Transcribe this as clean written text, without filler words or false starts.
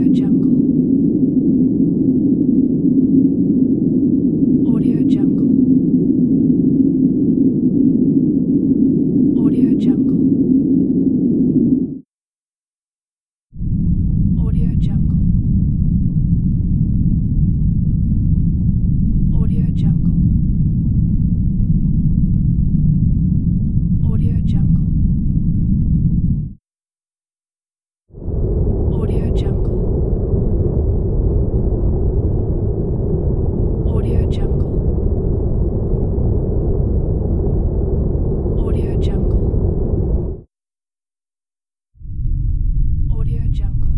Jungle. Audio Jungle. Audio Jungle. Audio Jungle. Audio Jungle. Audio Jungle. Audio Jungle. Audio Jungle. Audio Jungle. Audio Jungle.